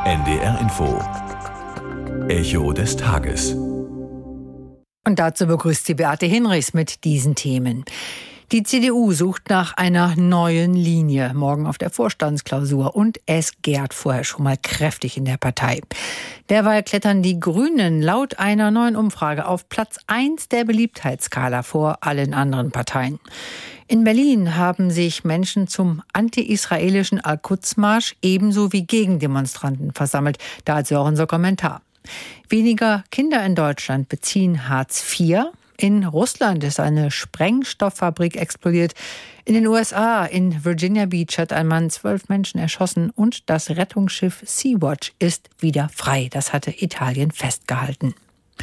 NDR Info. Echo des Tages. Und dazu begrüßt sie Beate Hinrichs mit diesen Themen. Die CDU sucht nach einer neuen Linie morgen auf der Vorstandsklausur und es gärt vorher schon mal kräftig in der Partei. Derweil klettern die Grünen laut einer neuen Umfrage auf Platz 1 der Beliebtheitsskala vor allen anderen Parteien. In Berlin haben sich Menschen zum anti-israelischen Al-Quds-Marsch ebenso wie Gegendemonstranten versammelt. Dazu auch unser Kommentar. Weniger Kinder in Deutschland beziehen Hartz IV. In Russland ist eine Sprengstofffabrik explodiert. In den USA, in Virginia Beach, hat ein Mann 12 Menschen erschossen und das Rettungsschiff Sea-Watch ist wieder frei. Das hatte Italien festgehalten.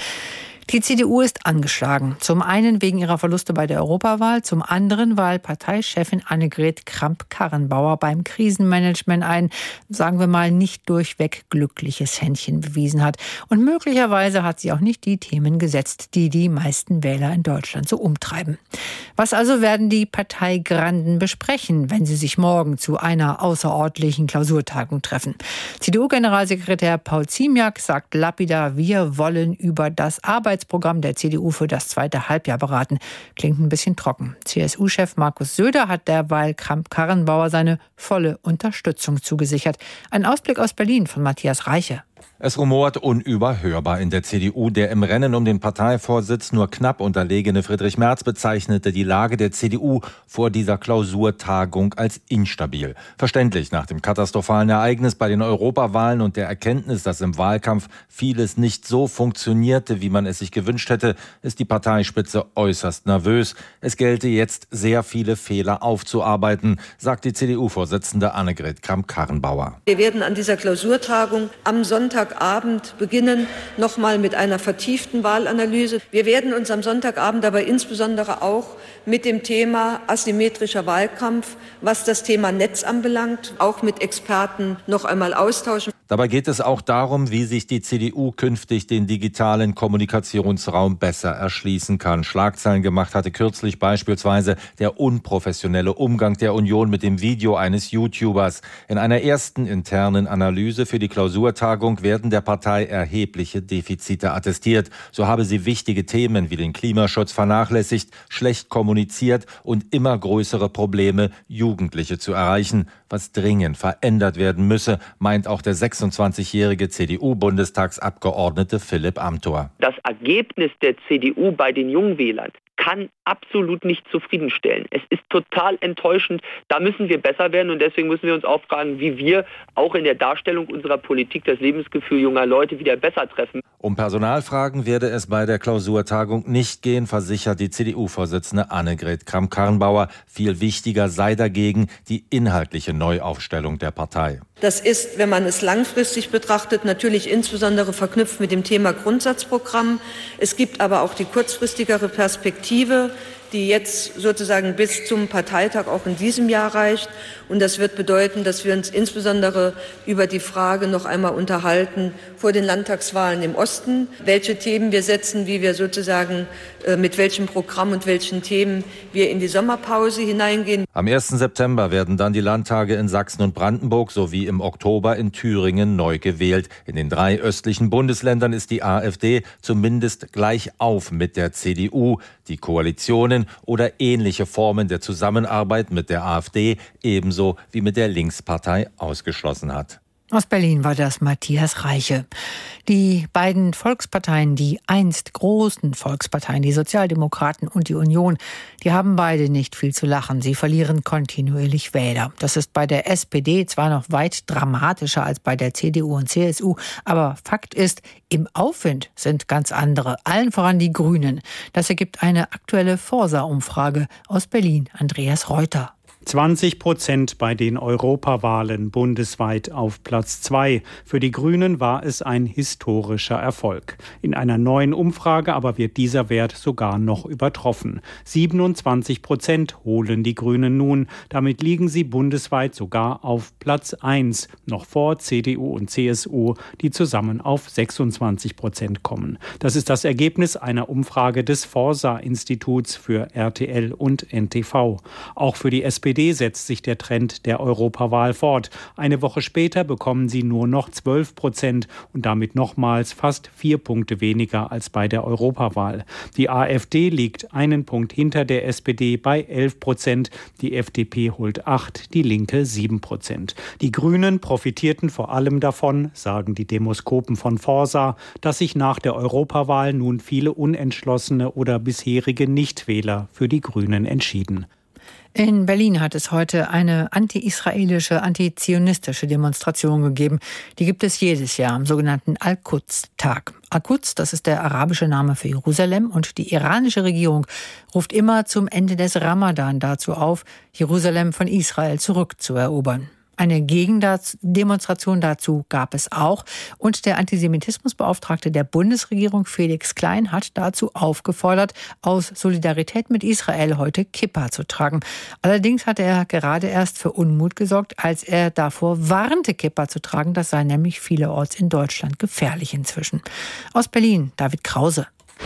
Die CDU ist angeschlagen. Zum einen wegen ihrer Verluste bei der Europawahl, zum anderen, weil Parteichefin Annegret Kramp-Karrenbauer beim Krisenmanagement ein, sagen wir mal, nicht durchweg glückliches Händchen bewiesen hat. Und möglicherweise hat sie auch nicht die Themen gesetzt, die die meisten Wähler in Deutschland so umtreiben. Was also werden die Parteigranden besprechen, wenn sie sich morgen zu einer außerordentlichen Klausurtagung treffen? CDU-Generalsekretär Paul Ziemiak sagt lapidar, wir wollen über das Arbeitsprogramm der CDU für das zweite Halbjahr beraten. Klingt ein bisschen trocken. CSU-Chef Markus Söder hat derweil Kramp-Karrenbauer seine volle Unterstützung zugesichert. Ein Ausblick aus Berlin von Matthias Reiche. Es rumort unüberhörbar in der CDU. Der im Rennen um den Parteivorsitz nur knapp unterlegene Friedrich Merz bezeichnete die Lage der CDU vor dieser Klausurtagung als instabil. Verständlich, nach dem katastrophalen Ereignis bei den Europawahlen und der Erkenntnis, dass im Wahlkampf vieles nicht so funktionierte, wie man es sich gewünscht hätte, ist die Parteispitze äußerst nervös. Es gelte jetzt, sehr viele Fehler aufzuarbeiten, sagt die CDU-Vorsitzende Annegret Kramp-Karrenbauer. Wir werden an dieser Klausurtagung am Sonntagabend beginnen, nochmal mit einer vertieften Wahlanalyse. Wir werden uns am Sonntagabend aber insbesondere auch mit dem Thema asymmetrischer Wahlkampf, was das Thema Netz anbelangt, auch mit Experten noch einmal austauschen. Dabei geht es auch darum, wie sich die CDU künftig den digitalen Kommunikationsraum besser erschließen kann. Schlagzeilen gemacht hatte kürzlich beispielsweise der unprofessionelle Umgang der Union mit dem Video eines YouTubers. In einer ersten internen Analyse für die Klausurtagung werden der Partei erhebliche Defizite attestiert. So habe sie wichtige Themen wie den Klimaschutz vernachlässigt, schlecht kommuniziert und immer größere Probleme, Jugendliche zu erreichen. Was dringend verändert werden müsse, meint auch der 26-jährige CDU-Bundestagsabgeordnete Philipp Amthor. Das Ergebnis der CDU bei den Jungwählern kann absolut nicht zufriedenstellen. Es ist total enttäuschend. Da müssen wir besser werden und deswegen müssen wir uns auch fragen, wie wir auch in der Darstellung unserer Politik das Lebensgefühl junger Leute wieder besser treffen. Um Personalfragen werde es bei der Klausurtagung nicht gehen, versichert die CDU-Vorsitzende Annegret Kramp-Karrenbauer. Viel wichtiger sei dagegen die inhaltliche Neuaufstellung der Partei. Das ist, wenn man es langfristig betrachtet, natürlich insbesondere verknüpft mit dem Thema Grundsatzprogramm. Es gibt aber auch die kurzfristigere Perspektive, die jetzt sozusagen bis zum Parteitag auch in diesem Jahr reicht. Und das wird bedeuten, dass wir uns insbesondere über die Frage noch einmal unterhalten vor den Landtagswahlen im Osten, welche Themen wir setzen, wie wir sozusagen mit welchem Programm und welchen Themen wir in die Sommerpause hineingehen. Am 1. September werden dann die Landtage in Sachsen und Brandenburg sowie im Oktober in Thüringen neu gewählt. In den 3 östlichen Bundesländern ist die AfD zumindest gleich auf mit der CDU. Die Koalitionen oder ähnliche Formen der Zusammenarbeit mit der AfD ebenso wie mit der Linkspartei ausgeschlossen hat. Aus Berlin war das Matthias Reiche. Die beiden Volksparteien, die einst großen Volksparteien, die Sozialdemokraten und die Union, die haben beide nicht viel zu lachen. Sie verlieren kontinuierlich Wähler. Das ist bei der SPD zwar noch weit dramatischer als bei der CDU und CSU, aber Fakt ist, im Aufwind sind ganz andere, allen voran die Grünen. Das ergibt eine aktuelle Forsa-Umfrage aus Berlin. Andreas Reuter. 20% bei den Europawahlen bundesweit auf Platz 2. Für die Grünen war es ein historischer Erfolg. In einer neuen Umfrage aber wird dieser Wert sogar noch übertroffen. 27% holen die Grünen nun. Damit liegen sie bundesweit sogar auf Platz 1, noch vor CDU und CSU, die zusammen auf 26% kommen. Das ist das Ergebnis einer Umfrage des Forsa-Instituts für RTL und NTV. Auch für die SPD SPD setzt sich der Trend der Europawahl fort. Eine Woche später bekommen sie nur noch 12% und damit nochmals fast 4 Punkte weniger als bei der Europawahl. Die AfD liegt einen Punkt hinter der SPD bei 11%, die FDP holt 8%, die Linke 7%. Die Grünen profitierten vor allem davon, sagen die Demoskopen von Forsa, dass sich nach der Europawahl nun viele unentschlossene oder bisherige Nichtwähler für die Grünen entschieden. In Berlin hat es heute eine anti-israelische, anti-zionistische Demonstration gegeben. Die gibt es jedes Jahr am sogenannten Al-Quds-Tag. Al-Quds, das ist der arabische Name für Jerusalem, und die iranische Regierung ruft immer zum Ende des Ramadan dazu auf, Jerusalem von Israel zurückzuerobern. Eine Gegendemonstration dazu gab es auch. Und der Antisemitismusbeauftragte der Bundesregierung, Felix Klein, hat dazu aufgefordert, aus Solidarität mit Israel heute Kippa zu tragen. Allerdings hat er gerade erst für Unmut gesorgt, als er davor warnte, Kippa zu tragen. Das sei nämlich vielerorts in Deutschland gefährlich inzwischen. Aus Berlin, David Krause.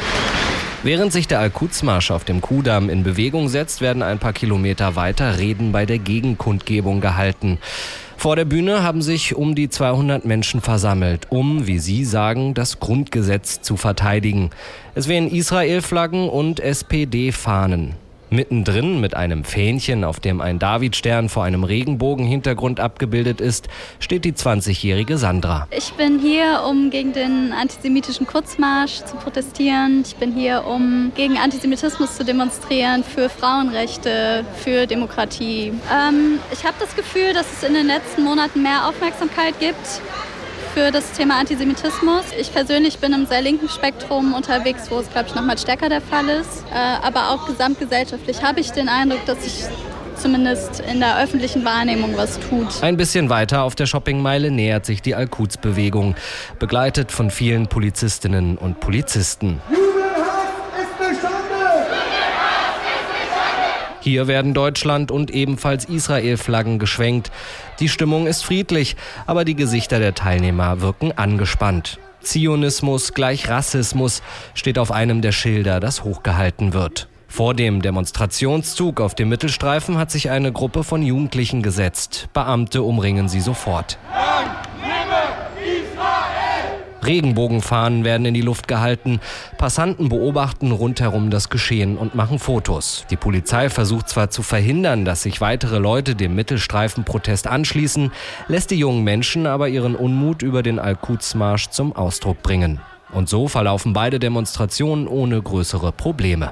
Während sich der Al-Quds-Marsch auf dem Kuhdamm in Bewegung setzt, werden ein paar Kilometer weiter Reden bei der Gegenkundgebung gehalten. Vor der Bühne haben sich um die 200 Menschen versammelt, um, wie sie sagen, das Grundgesetz zu verteidigen. Es wehen Israel-Flaggen und SPD-Fahnen. Mittendrin mit einem Fähnchen, auf dem ein Davidstern vor einem Regenbogenhintergrund abgebildet ist, steht die 20-jährige Sandra. Ich bin hier, um gegen den antisemitischen Kurzmarsch zu protestieren. Ich bin hier, um gegen Antisemitismus zu demonstrieren, für Frauenrechte, für Demokratie. Ich habe das Gefühl, dass es in den letzten Monaten mehr Aufmerksamkeit gibt für das Thema Antisemitismus. Ich persönlich bin im sehr linken Spektrum unterwegs, wo es, glaube ich, noch mal stärker der Fall ist. Aber auch gesamtgesellschaftlich habe ich den Eindruck, dass sich zumindest in der öffentlichen Wahrnehmung was tut. Ein bisschen weiter auf der Shoppingmeile nähert sich die Al-Quds-Bewegung, begleitet von vielen Polizistinnen und Polizisten. Hier werden Deutschland und ebenfalls Israel-Flaggen geschwenkt. Die Stimmung ist friedlich, aber die Gesichter der Teilnehmer wirken angespannt. Zionismus gleich Rassismus steht auf einem der Schilder, das hochgehalten wird. Vor dem Demonstrationszug auf dem Mittelstreifen hat sich eine Gruppe von Jugendlichen gesetzt. Beamte umringen sie sofort. Regenbogenfahnen werden in die Luft gehalten. Passanten beobachten rundherum das Geschehen und machen Fotos. Die Polizei versucht zwar zu verhindern, dass sich weitere Leute dem Mittelstreifenprotest anschließen, lässt die jungen Menschen aber ihren Unmut über den Al-Quds-Marsch zum Ausdruck bringen. Und so verlaufen beide Demonstrationen ohne größere Probleme.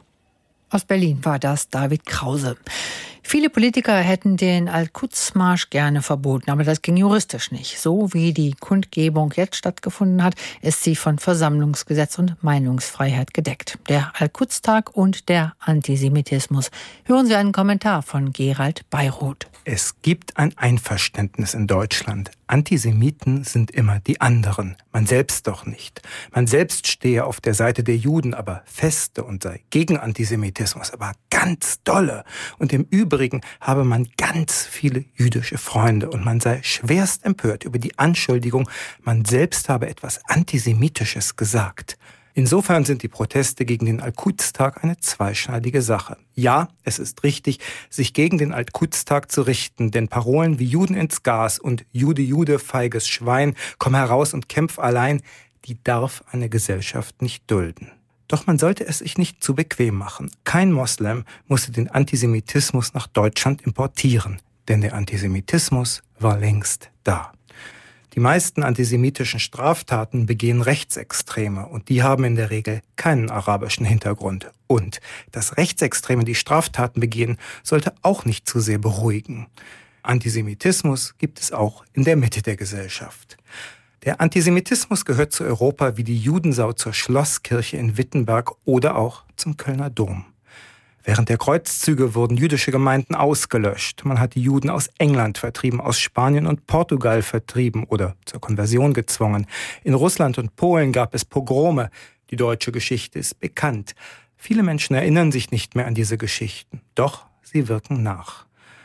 Aus Berlin war das David Krause. Viele Politiker hätten den Al-Quds-Marsch gerne verboten, aber das ging juristisch nicht. So wie die Kundgebung jetzt stattgefunden hat, ist sie von Versammlungsgesetz und Meinungsfreiheit gedeckt. Der Al-Quds-Tag und der Antisemitismus. Hören Sie einen Kommentar von Gerald Beiroth. Es gibt ein Einverständnis in Deutschland. Antisemiten sind immer die anderen. Man selbst doch nicht. Man selbst stehe auf der Seite der Juden, aber feste, und sei gegen Antisemitismus, aber ganz dolle. Und im Übrigen habe man ganz viele jüdische Freunde und man sei schwerst empört über die Anschuldigung, man selbst habe etwas Antisemitisches gesagt. Insofern sind die Proteste gegen den Al-Quds-Tag eine zweischneidige Sache. Ja, es ist richtig, sich gegen den Al-Quds-Tag zu richten, denn Parolen wie Juden ins Gas und Jude, Jude, feiges Schwein, komm heraus und kämpf allein, die darf eine Gesellschaft nicht dulden. Doch man sollte es sich nicht zu bequem machen. Kein Moslem musste den Antisemitismus nach Deutschland importieren, denn der Antisemitismus war längst da. Die meisten antisemitischen Straftaten begehen Rechtsextreme und die haben in der Regel keinen arabischen Hintergrund. Und dass Rechtsextreme die Straftaten begehen, sollte auch nicht zu sehr beruhigen. Antisemitismus gibt es auch in der Mitte der Gesellschaft. Der Antisemitismus gehört zu Europa wie die Judensau zur Schlosskirche in Wittenberg oder auch zum Kölner Dom. Während der Kreuzzüge wurden jüdische Gemeinden ausgelöscht. Man hat die Juden aus England vertrieben, aus Spanien und Portugal vertrieben oder zur Konversion gezwungen. In Russland und Polen gab es Pogrome. Die deutsche Geschichte ist bekannt. Viele Menschen erinnern sich nicht mehr an diese Geschichten. Doch sie wirken nach.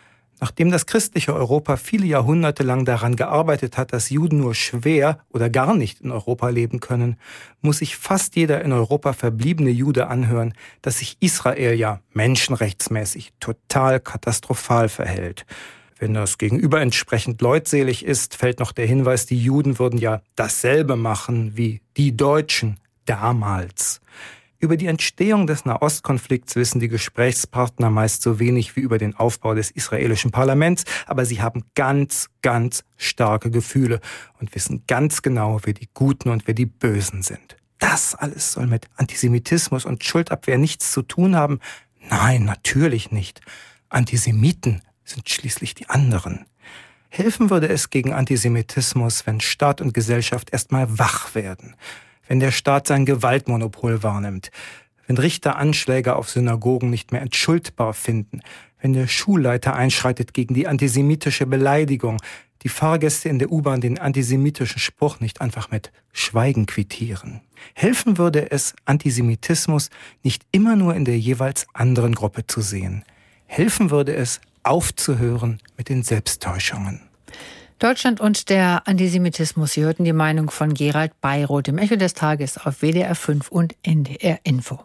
Nachdem das christliche Europa viele Jahrhunderte lang daran gearbeitet hat, dass Juden nur schwer oder gar nicht in Europa leben können, muss sich fast jeder in Europa verbliebene Jude anhören, dass sich Israel ja menschenrechtsmäßig total katastrophal verhält. Wenn das Gegenüber entsprechend leutselig ist, fällt noch der Hinweis, die Juden würden ja dasselbe machen wie die Deutschen damals. Über die Entstehung des Nahostkonflikts wissen die Gesprächspartner meist so wenig wie über den Aufbau des israelischen Parlaments, aber sie haben ganz, ganz starke Gefühle und wissen ganz genau, wer die Guten und wer die Bösen sind. Das alles soll mit Antisemitismus und Schuldabwehr nichts zu tun haben? Nein, natürlich nicht. Antisemiten sind schließlich die anderen. Helfen würde es gegen Antisemitismus, wenn Staat und Gesellschaft erstmal wach werden. Wenn der Staat sein Gewaltmonopol wahrnimmt, wenn Richter Anschläge auf Synagogen nicht mehr entschuldbar finden, wenn der Schulleiter einschreitet gegen die antisemitische Beleidigung, die Fahrgäste in der U-Bahn den antisemitischen Spruch nicht einfach mit Schweigen quittieren. Helfen würde es, Antisemitismus nicht immer nur in der jeweils anderen Gruppe zu sehen. Helfen würde es, aufzuhören mit den Selbsttäuschungen. Deutschland und der Antisemitismus. Sie hörten die Meinung von Gerald Beiroth im Echo des Tages auf WDR 5 und NDR Info.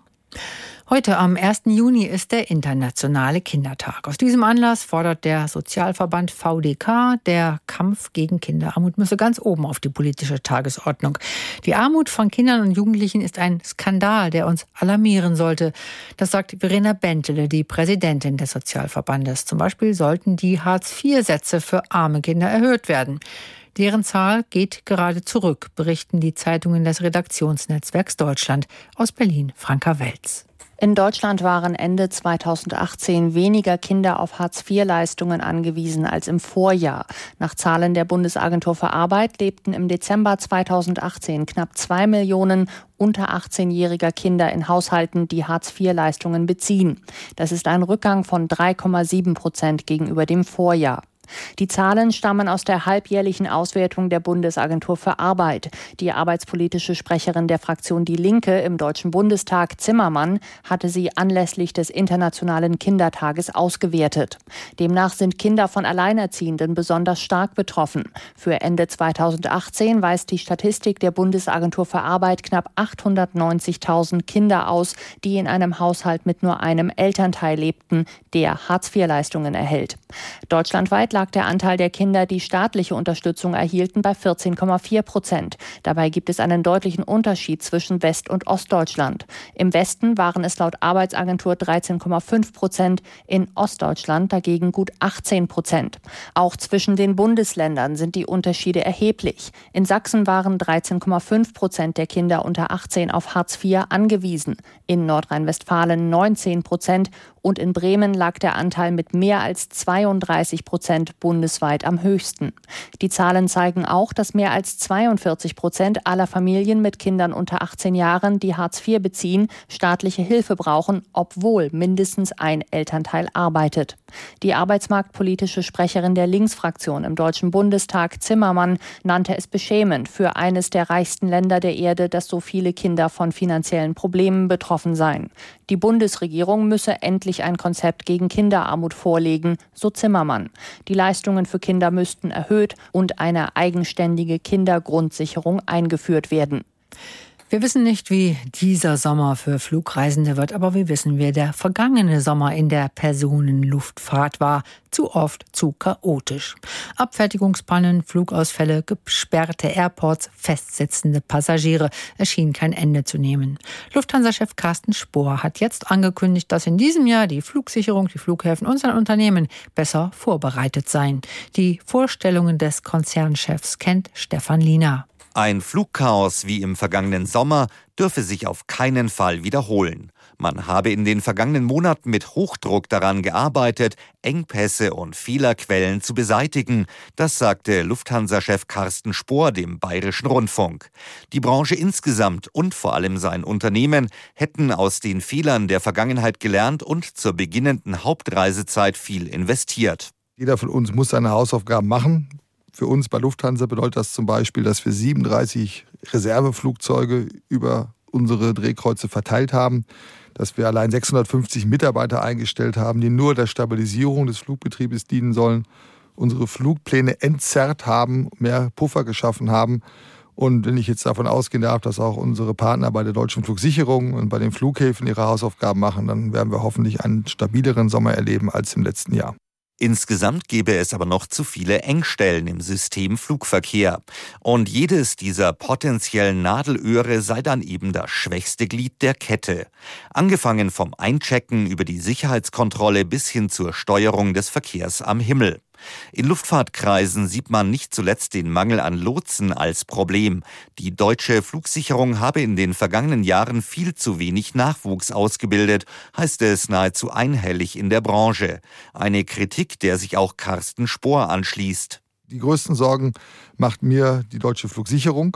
Heute am 1. Juni ist der Internationale Kindertag. Aus diesem Anlass fordert der Sozialverband VDK, der Kampf gegen Kinderarmut müsse ganz oben auf die politische Tagesordnung. Die Armut von Kindern und Jugendlichen ist ein Skandal, der uns alarmieren sollte. Das sagt Verena Bentele, die Präsidentin des Sozialverbandes. Zum Beispiel sollten die Hartz-IV-Sätze für arme Kinder erhöht werden. Deren Zahl geht gerade zurück, berichten die Zeitungen des Redaktionsnetzwerks Deutschland. Aus Berlin, Franka Welz. In Deutschland waren Ende 2018 weniger Kinder auf Hartz-IV-Leistungen angewiesen als im Vorjahr. Nach Zahlen der Bundesagentur für Arbeit lebten im Dezember 2018 knapp 2 Millionen unter 18-jähriger Kinder in Haushalten, die Hartz-IV-Leistungen beziehen. Das ist ein Rückgang von 3,7% gegenüber dem Vorjahr. Die Zahlen stammen aus der halbjährlichen Auswertung der Bundesagentur für Arbeit. Die arbeitspolitische Sprecherin der Fraktion Die Linke im Deutschen Bundestag, Zimmermann, hatte sie anlässlich des Internationalen Kindertages ausgewertet. Demnach sind Kinder von Alleinerziehenden besonders stark betroffen. Für Ende 2018 weist die Statistik der Bundesagentur für Arbeit knapp 890.000 Kinder aus, die in einem Haushalt mit nur einem Elternteil lebten, der Hartz-IV-Leistungen erhält. Deutschlandweit lag der Anteil der Kinder, die staatliche Unterstützung erhielten, bei 14,4%. Dabei gibt es einen deutlichen Unterschied zwischen West- und Ostdeutschland. Im Westen waren es laut Arbeitsagentur 13,5%, in Ostdeutschland dagegen gut 18%. Auch zwischen den Bundesländern sind die Unterschiede erheblich. In Sachsen waren 13,5% der Kinder unter 18 auf Hartz IV angewiesen, in Nordrhein-Westfalen 19% und in Bremen lag der Anteil mit mehr als 32% bundesweit am höchsten. Die Zahlen zeigen auch, dass mehr als 42% aller Familien mit Kindern unter 18 Jahren, die Hartz IV beziehen, staatliche Hilfe brauchen, obwohl mindestens ein Elternteil arbeitet. Die arbeitsmarktpolitische Sprecherin der Linksfraktion im Deutschen Bundestag, Zimmermann, nannte es beschämend für eines der reichsten Länder der Erde, dass so viele Kinder von finanziellen Problemen betroffen seien. Die Bundesregierung müsse endlich ein Konzept gegen Kinderarmut vorlegen, so Zimmermann. Die Leistungen für Kinder müssten erhöht und eine eigenständige Kindergrundsicherung eingeführt werden. Wir wissen nicht, wie dieser Sommer für Flugreisende wird, aber wir wissen, wie der vergangene Sommer in der Personenluftfahrt war. Zu oft, zu chaotisch. Abfertigungspannen, Flugausfälle, gesperrte Airports, festsitzende Passagiere. Es schien kein Ende zu nehmen. Lufthansa-Chef Carsten Spohr hat jetzt angekündigt, dass in diesem Jahr die Flugsicherung, die Flughäfen und sein Unternehmen besser vorbereitet seien. Die Vorstellungen des Konzernchefs kennt Stefan Liener. Ein Flugchaos wie im vergangenen Sommer dürfe sich auf keinen Fall wiederholen. Man habe in den vergangenen Monaten mit Hochdruck daran gearbeitet, Engpässe und Fehlerquellen zu beseitigen. Das sagte Lufthansa-Chef Carsten Spohr dem Bayerischen Rundfunk. Die Branche insgesamt und vor allem sein Unternehmen hätten aus den Fehlern der Vergangenheit gelernt und zur beginnenden Hauptreisezeit viel investiert. Jeder von uns muss seine Hausaufgaben machen. Für uns bei Lufthansa bedeutet das zum Beispiel, dass wir 37 Reserveflugzeuge über unsere Drehkreuze verteilt haben, dass wir allein 650 Mitarbeiter eingestellt haben, die nur der Stabilisierung des Flugbetriebes dienen sollen, unsere Flugpläne entzerrt haben, mehr Puffer geschaffen haben. Und wenn ich jetzt davon ausgehen darf, dass auch unsere Partner bei der Deutschen Flugsicherung und bei den Flughäfen ihre Hausaufgaben machen, dann werden wir hoffentlich einen stabileren Sommer erleben als im letzten Jahr. Insgesamt gäbe es aber noch zu viele Engstellen im System Flugverkehr. Und jedes dieser potenziellen Nadelöhre sei dann eben das schwächste Glied der Kette. Angefangen vom Einchecken über die Sicherheitskontrolle bis hin zur Steuerung des Verkehrs am Himmel. In Luftfahrtkreisen sieht man nicht zuletzt den Mangel an Lotsen als Problem. Die deutsche Flugsicherung habe in den vergangenen Jahren viel zu wenig Nachwuchs ausgebildet, heißt es nahezu einhellig in der Branche. Eine Kritik, der sich auch Carsten Spohr anschließt. Die größten Sorgen macht mir die deutsche Flugsicherung,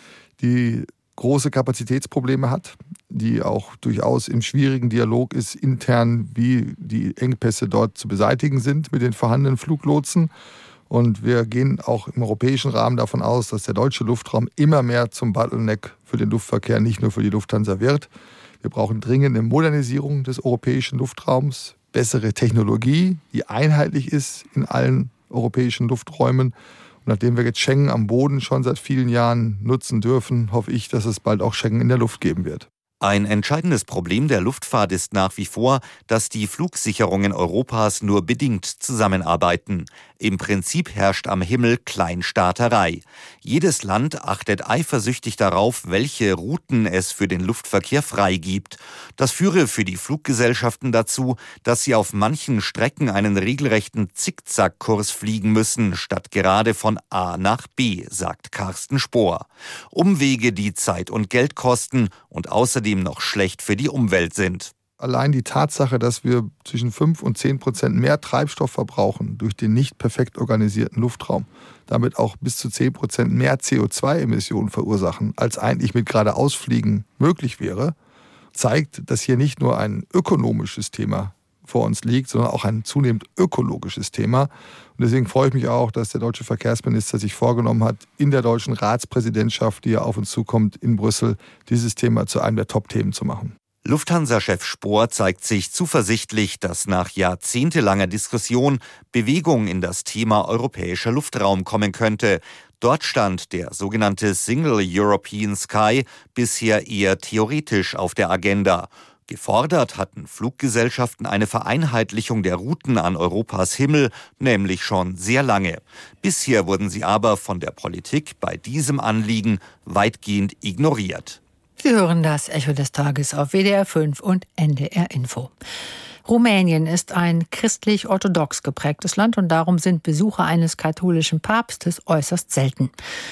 die große Kapazitätsprobleme hat, die auch durchaus im schwierigen Dialog ist intern, wie die Engpässe dort zu beseitigen sind mit den vorhandenen Fluglotsen. Und wir gehen auch im europäischen Rahmen davon aus, dass der deutsche Luftraum immer mehr zum Bottleneck für den Luftverkehr, nicht nur für die Lufthansa wird. Wir brauchen dringend eine Modernisierung des europäischen Luftraums, bessere Technologie, die einheitlich ist in allen europäischen Lufträumen. Und nachdem wir jetzt Schengen am Boden schon seit vielen Jahren nutzen dürfen, hoffe ich, dass es bald auch Schengen in der Luft geben wird. Ein entscheidendes Problem der Luftfahrt ist nach wie vor, dass die Flugsicherungen Europas nur bedingt zusammenarbeiten. Im Prinzip herrscht am Himmel Kleinstaaterei. Jedes Land achtet eifersüchtig darauf, welche Routen es für den Luftverkehr freigibt. Das führe für die Fluggesellschaften dazu, dass sie auf manchen Strecken einen regelrechten Zickzackkurs fliegen müssen, statt gerade von A nach B, sagt Carsten Spohr. Umwege, die Zeit und Geld kosten und außerdem noch schlecht für die Umwelt sind. Allein die Tatsache, dass wir zwischen 5 und 10% mehr Treibstoff verbrauchen durch den nicht perfekt organisierten Luftraum, damit auch bis zu 10% mehr CO2-Emissionen verursachen, als eigentlich mit geradeausfliegen möglich wäre, zeigt, dass hier nicht nur ein ökonomisches Thema vor uns liegt, sondern auch ein zunehmend ökologisches Thema. Und deswegen freue ich mich auch, dass der deutsche Verkehrsminister sich vorgenommen hat, in der deutschen Ratspräsidentschaft, die ja auf uns zukommt, in Brüssel, dieses Thema zu einem der Top-Themen zu machen. Lufthansa-Chef Spohr zeigt sich zuversichtlich, dass nach jahrzehntelanger Diskussion Bewegung in das Thema europäischer Luftraum kommen könnte. Dort stand der sogenannte Single European Sky bisher eher theoretisch auf der Agenda. Gefordert hatten Fluggesellschaften eine Vereinheitlichung der Routen an Europas Himmel, nämlich schon sehr lange. Bisher wurden sie aber von der Politik bei diesem Anliegen weitgehend ignoriert. Sie hören das Echo des Tages auf WDR 5 und NDR Info. Rumänien ist ein christlich-orthodox geprägtes Land und darum sind Besucher eines katholischen Papstes äußerst selten.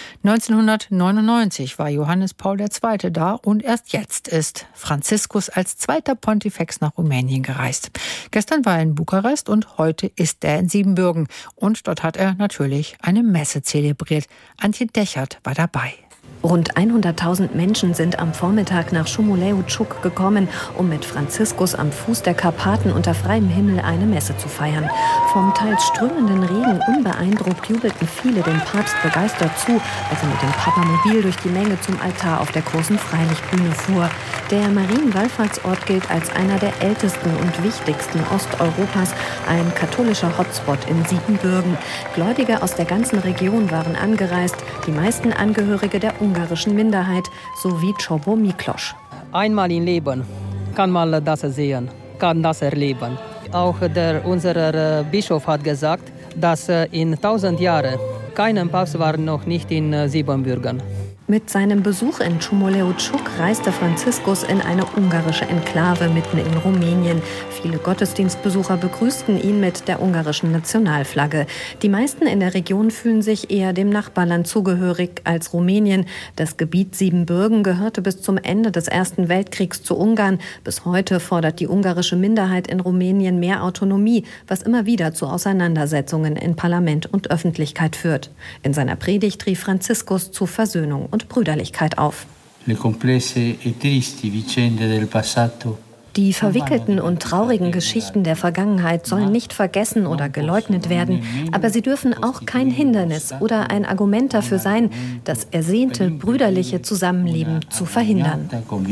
1999 war Johannes Paul II. Da und erst jetzt ist Franziskus als zweiter Pontifex nach Rumänien gereist. Gestern war er in Bukarest und heute ist er in Siebenbürgen. Und dort hat er natürlich eine Messe zelebriert. Antje Dechert war dabei. Rund 100.000 Menschen sind am Vormittag nach Șumuleu-Ciuc gekommen, um mit Franziskus am Fuß der Karpaten unter freiem Himmel eine Messe zu feiern. Vom teils strömenden Regen unbeeindruckt jubelten viele dem Papst begeistert zu, als er mit dem Papamobil durch die Menge zum Altar auf der großen Freilichtbühne fuhr. Der Marienwallfahrtsort gilt als einer der ältesten und wichtigsten Osteuropas, ein katholischer Hotspot in Siebenbürgen. Gläubige aus der ganzen Region waren angereist, die meisten Angehörige der ungarischen Minderheit, sowie Csobo Miklos. Einmal im Leben kann man das sehen, kann das erleben. Auch unser Bischof hat gesagt, dass in 1000 Jahren kein Papst war noch nicht in Siebenbürgen. Mit seinem Besuch in Șumuleu-Ciuc reiste Franziskus in eine ungarische Enklave mitten in Rumänien. Viele Gottesdienstbesucher begrüßten ihn mit der ungarischen Nationalflagge. Die meisten in der Region fühlen sich eher dem Nachbarland zugehörig als Rumänien. Das Gebiet Siebenbürgen gehörte bis zum Ende des Ersten Weltkriegs zu Ungarn. Bis heute fordert die ungarische Minderheit in Rumänien mehr Autonomie, was immer wieder zu Auseinandersetzungen in Parlament und Öffentlichkeit führt. In seiner Predigt rief Franziskus zu Versöhnung und Brüderlichkeit auf. Die verwickelten und traurigen Geschichten der Vergangenheit sollen nicht vergessen oder geleugnet werden, aber sie dürfen auch kein Hindernis oder ein Argument dafür sein, das ersehnte brüderliche Zusammenleben zu verhindern.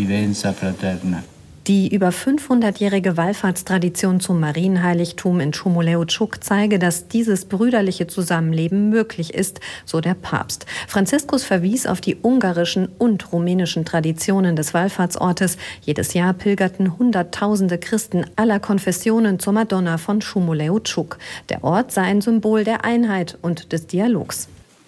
Die über 500-jährige Wallfahrtstradition zum Marienheiligtum in Chomoleu-Chuk zeige, dass dieses brüderliche Zusammenleben möglich ist, so der Papst. Franziskus verwies auf die ungarischen und rumänischen Traditionen des Wallfahrtsortes. Jedes Jahr pilgerten Hunderttausende Christen aller Konfessionen zur Madonna von Chomoleu-Chuk. Der Ort sei ein Symbol der Einheit und des Dialogs.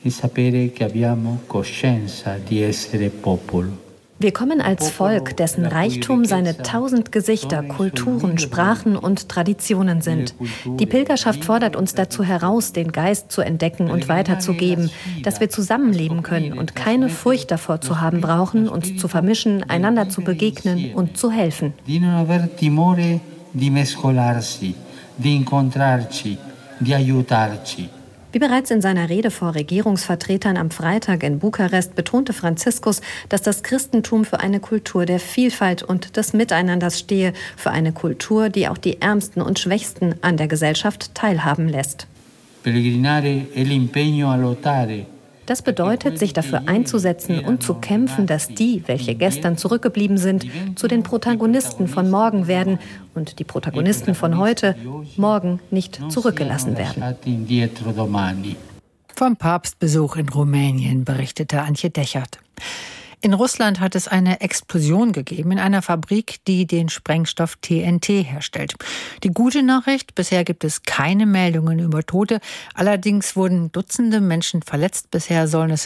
Wir kommen als Volk, dessen Reichtum seine 1000 Gesichter, Kulturen, Sprachen und Traditionen sind. Die Pilgerschaft fordert uns dazu heraus, den Geist zu entdecken und weiterzugeben, dass wir zusammenleben können und keine Furcht davor zu haben brauchen, uns zu vermischen, einander zu begegnen und zu helfen. Wie bereits in seiner Rede vor Regierungsvertretern am Freitag in Bukarest betonte Franziskus, dass das Christentum für eine Kultur der Vielfalt und des Miteinanders stehe, für eine Kultur, die auch die Ärmsten und Schwächsten an der Gesellschaft teilhaben lässt. Das bedeutet, sich dafür einzusetzen und zu kämpfen, dass die, welche gestern zurückgeblieben sind, zu den Protagonisten von morgen werden und die Protagonisten von heute morgen nicht zurückgelassen werden. Vom Papstbesuch in Rumänien berichtete Antje Dechert. In Russland hat es eine Explosion gegeben in einer Fabrik, die den Sprengstoff TNT herstellt. Die gute Nachricht, bisher gibt es keine Meldungen über Tote. Allerdings wurden Dutzende Menschen verletzt. Bisher sollen es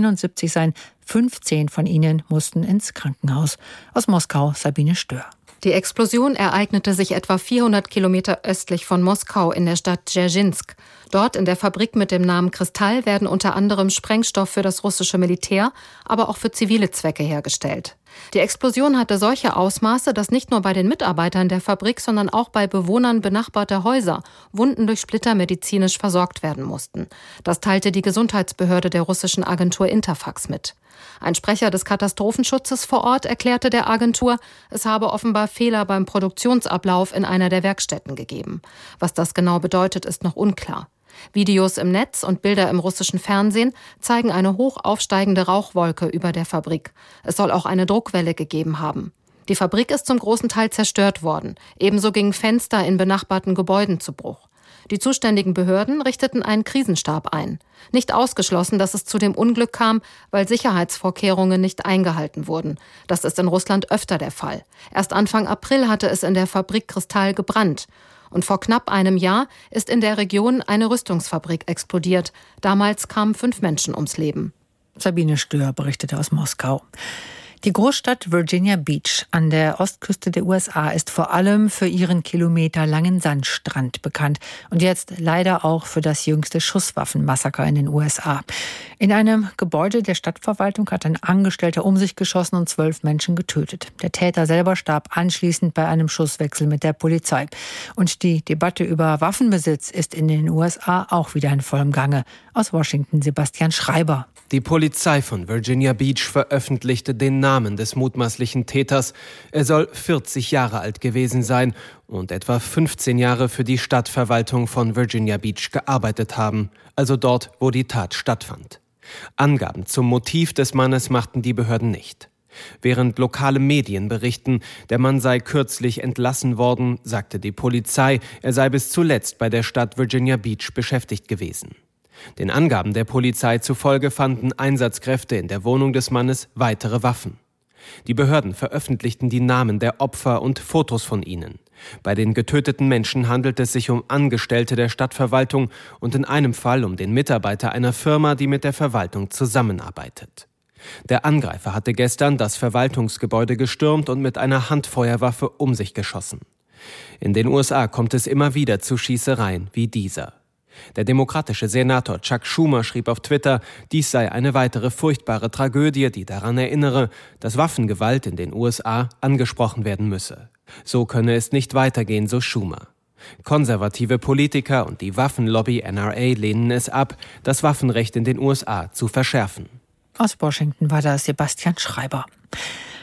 79 sein. 15 von ihnen mussten ins Krankenhaus. Aus Moskau, Sabine Stör. Die Explosion ereignete sich etwa 400 Kilometer östlich von Moskau in der Stadt Dzerzhinsk. Dort in der Fabrik mit dem Namen Kristall werden unter anderem Sprengstoff für das russische Militär, aber auch für zivile Zwecke hergestellt. Die Explosion hatte solche Ausmaße, dass nicht nur bei den Mitarbeitern der Fabrik, sondern auch bei Bewohnern benachbarter Häuser Wunden durch Splitter medizinisch versorgt werden mussten. Das teilte die Gesundheitsbehörde der russischen Agentur Interfax mit. Ein Sprecher des Katastrophenschutzes vor Ort erklärte der Agentur, es habe offenbar Fehler beim Produktionsablauf in einer der Werkstätten gegeben. Was das genau bedeutet, ist noch unklar. Videos im Netz und Bilder im russischen Fernsehen zeigen eine hoch aufsteigende Rauchwolke über der Fabrik. Es soll auch eine Druckwelle gegeben haben. Die Fabrik ist zum großen Teil zerstört worden. Ebenso gingen Fenster in benachbarten Gebäuden zu Bruch. Die zuständigen Behörden richteten einen Krisenstab ein. Nicht ausgeschlossen, dass es zu dem Unglück kam, weil Sicherheitsvorkehrungen nicht eingehalten wurden. Das ist in Russland öfter der Fall. Erst Anfang April hatte es in der Fabrik Kristall gebrannt. Und vor knapp einem Jahr ist in der Region eine Rüstungsfabrik explodiert. Damals kamen 5 Menschen ums Leben. Sabine Stör berichtete aus Moskau. Die Großstadt Virginia Beach an der Ostküste der USA ist vor allem für ihren kilometerlangen Sandstrand bekannt und jetzt leider auch für das jüngste Schusswaffenmassaker in den USA. In einem Gebäude der Stadtverwaltung hat ein Angestellter um sich geschossen und 12 Menschen getötet. Der Täter selber starb anschließend bei einem Schusswechsel mit der Polizei. Und die Debatte über Waffenbesitz ist in den USA auch wieder in vollem Gange. Aus Washington Sebastian Schreiber. Die Polizei von Virginia Beach veröffentlichte den Namen des mutmaßlichen Täters. Er soll 40 Jahre alt gewesen sein und etwa 15 Jahre für die Stadtverwaltung von Virginia Beach gearbeitet haben, also dort, wo die Tat stattfand. Angaben zum Motiv des Mannes machten die Behörden nicht. Während lokale Medien berichten, der Mann sei kürzlich entlassen worden, sagte die Polizei, er sei bis zuletzt bei der Stadt Virginia Beach beschäftigt gewesen. Den Angaben der Polizei zufolge fanden Einsatzkräfte in der Wohnung des Mannes weitere Waffen. Die Behörden veröffentlichten die Namen der Opfer und Fotos von ihnen. Bei den getöteten Menschen handelt es sich um Angestellte der Stadtverwaltung und in einem Fall um den Mitarbeiter einer Firma, die mit der Verwaltung zusammenarbeitet. Der Angreifer hatte gestern das Verwaltungsgebäude gestürmt und mit einer Handfeuerwaffe um sich geschossen. In den USA kommt es immer wieder zu Schießereien wie dieser. Der demokratische Senator Chuck Schumer schrieb auf Twitter, dies sei eine weitere furchtbare Tragödie, die daran erinnere, dass Waffengewalt in den USA angesprochen werden müsse. So könne es nicht weitergehen, so Schumer. Konservative Politiker und die Waffenlobby NRA lehnen es ab, das Waffenrecht in den USA zu verschärfen. Aus Washington war das Sebastian Schreiber.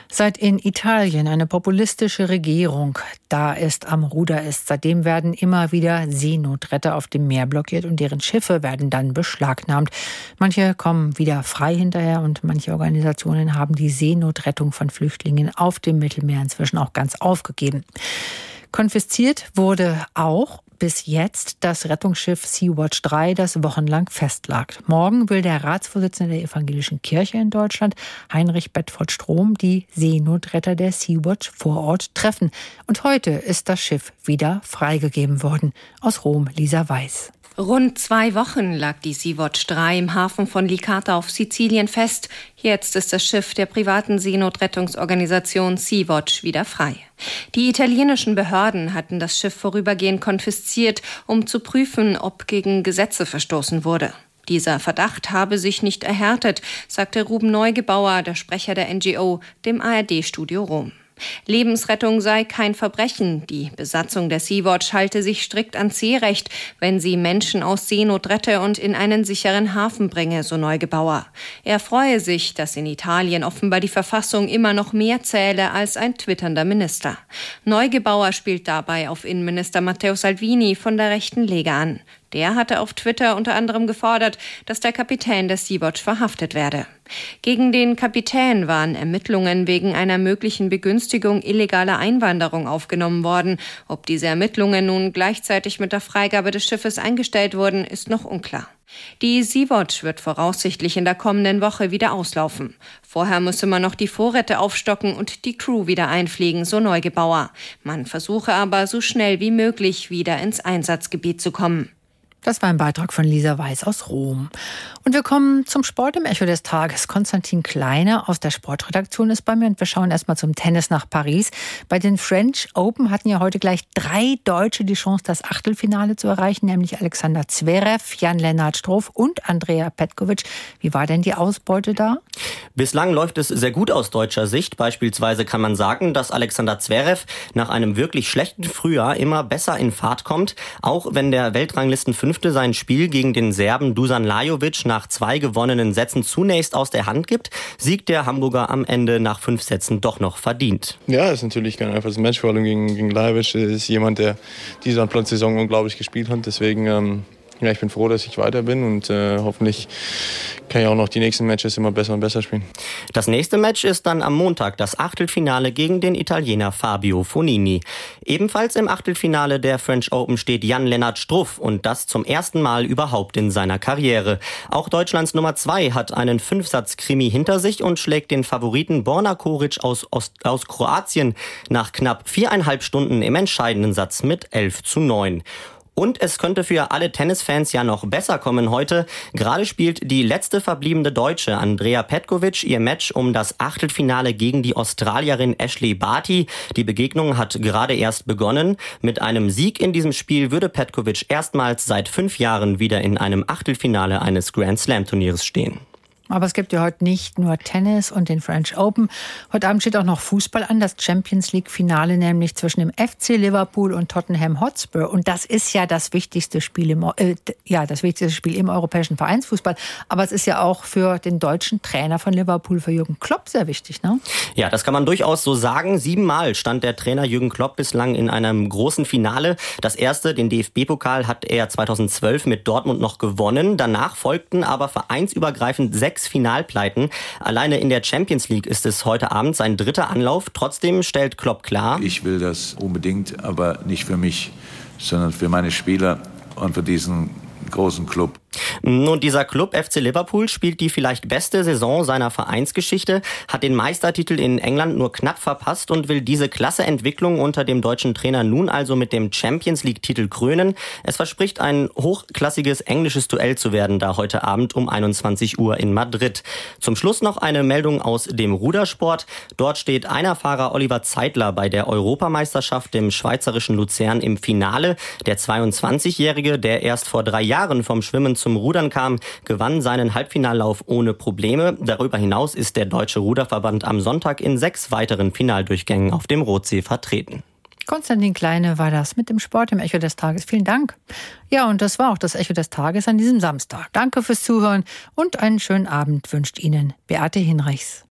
Seit in Italien eine populistische Regierung am Ruder ist, seitdem werden immer wieder Seenotretter auf dem Meer blockiert und deren Schiffe werden dann beschlagnahmt. Manche kommen wieder frei hinterher und manche Organisationen haben die Seenotrettung von Flüchtlingen auf dem Mittelmeer inzwischen auch ganz aufgegeben. Konfisziert wurde auch bis jetzt das Rettungsschiff Sea-Watch 3, das wochenlang festlag. Morgen will der Ratsvorsitzende der Evangelischen Kirche in Deutschland, Heinrich Bedford-Strom, die Seenotretter der Sea-Watch vor Ort treffen. Und heute ist das Schiff wieder freigegeben worden. Aus Rom, Lisa Weiß. Rund 2 Wochen lag die Sea-Watch 3 im Hafen von Licata auf Sizilien fest. Jetzt ist das Schiff der privaten Seenotrettungsorganisation Sea-Watch wieder frei. Die italienischen Behörden hatten das Schiff vorübergehend konfisziert, um zu prüfen, ob gegen Gesetze verstoßen wurde. Dieser Verdacht habe sich nicht erhärtet, sagte Ruben Neugebauer, der Sprecher der NGO, dem ARD-Studio Rom. Lebensrettung sei kein Verbrechen. Die Besatzung der Sea-Watch halte sich strikt an Seerecht, wenn sie Menschen aus Seenot rette und in einen sicheren Hafen bringe, so Neugebauer. Er freue sich, dass in Italien offenbar die Verfassung immer noch mehr zähle als ein twitternder Minister. Neugebauer spielt dabei auf Innenminister Matteo Salvini von der rechten Lega an. Der hatte auf Twitter unter anderem gefordert, dass der Kapitän der Sea-Watch verhaftet werde. Gegen den Kapitän waren Ermittlungen wegen einer möglichen Begünstigung illegaler Einwanderung aufgenommen worden. Ob diese Ermittlungen nun gleichzeitig mit der Freigabe des Schiffes eingestellt wurden, ist noch unklar. Die Sea-Watch wird voraussichtlich in der kommenden Woche wieder auslaufen. Vorher müsse man noch die Vorräte aufstocken und die Crew wieder einfliegen, so Neugebauer. Man versuche aber so schnell wie möglich wieder ins Einsatzgebiet zu kommen. Das war ein Beitrag von Lisa Weiß aus Rom. Und wir kommen zum Sport im Echo des Tages. Konstantin Kleine aus der Sportredaktion ist bei mir und wir schauen erstmal zum Tennis nach Paris. Bei den French Open hatten ja heute gleich 3 Deutsche die Chance, das Achtelfinale zu erreichen, nämlich Alexander Zverev, Jan-Lennart Struff und Andrea Petkovic. Wie war denn die Ausbeute da? Bislang läuft es sehr gut aus deutscher Sicht. Beispielsweise kann man sagen, dass Alexander Zverev nach einem wirklich schlechten Frühjahr immer besser in Fahrt kommt, auch wenn der Weltranglisten-5. sein Spiel gegen den Serben Dusan Lajovic nach 2 gewonnenen Sätzen zunächst aus der Hand gibt, siegt der Hamburger am Ende nach 5 Sätzen doch noch verdient. Ja, ist natürlich kein einfaches Match, vor allem gegen Lajovic. Er ist jemand, der diese Saison unglaublich gespielt hat. Deswegen, ich bin froh, dass ich weiter bin und hoffentlich kann ich auch noch die nächsten Matches immer besser und besser spielen. Das nächste Match ist dann am Montag das Achtelfinale gegen den Italiener Fabio Fognini. Ebenfalls im Achtelfinale der French Open steht Jan-Lennart Struff und das zum ersten Mal überhaupt in seiner Karriere. Auch Deutschlands Nummer 2 hat einen 5-Satz-Krimi hinter sich und schlägt den Favoriten Borna Koric aus Kroatien nach knapp 4,5 Stunden im entscheidenden Satz mit 11:9. Und es könnte für alle Tennisfans ja noch besser kommen heute. Gerade spielt die letzte verbliebene Deutsche, Andrea Petkovic, ihr Match um das Achtelfinale gegen die Australierin Ashley Barty. Die Begegnung hat gerade erst begonnen. Mit einem Sieg in diesem Spiel würde Petkovic erstmals seit 5 Jahren wieder in einem Achtelfinale eines Grand Slam Turniers stehen. Aber es gibt ja heute nicht nur Tennis und den French Open. Heute Abend steht auch noch Fußball an, das Champions League-Finale, nämlich zwischen dem FC Liverpool und Tottenham Hotspur. Und das ist ja das wichtigste Spiel im europäischen Vereinsfußball. Aber es ist ja auch für den deutschen Trainer von Liverpool, für Jürgen Klopp, sehr wichtig, ne? Ja, das kann man durchaus so sagen. 7-mal stand der Trainer Jürgen Klopp bislang in einem großen Finale. Das erste, den DFB-Pokal, hat er 2012 mit Dortmund noch gewonnen. Danach folgten aber vereinsübergreifend 6 Finalpleiten. Alleine in der Champions League ist es heute Abend sein 3. Anlauf. Trotzdem stellt Klopp klar: Ich will das unbedingt, aber nicht für mich, sondern für meine Spieler und für diesen großen Club. Nun, dieser Club FC Liverpool spielt die vielleicht beste Saison seiner Vereinsgeschichte, hat den Meistertitel in England nur knapp verpasst und will diese klasse Entwicklung unter dem deutschen Trainer nun also mit dem Champions-League-Titel krönen. Es verspricht ein hochklassiges englisches Duell zu werden, da heute Abend um 21 Uhr in Madrid. Zum Schluss noch eine Meldung aus dem Rudersport. Dort steht Einerfahrer Oliver Zeitler bei der Europameisterschaft im schweizerischen Luzern im Finale. Der 22-Jährige, der erst vor 3 Jahren vom Schwimmen zum Rudern kam, gewann seinen Halbfinallauf ohne Probleme. Darüber hinaus ist der Deutsche Ruderverband am Sonntag in 6 weiteren Finaldurchgängen auf dem Rotsee vertreten. Konstantin Kleine war das mit dem Sport im Echo des Tages. Vielen Dank. Ja, und das war auch das Echo des Tages an diesem Samstag. Danke fürs Zuhören und einen schönen Abend wünscht Ihnen Beate Hinrichs.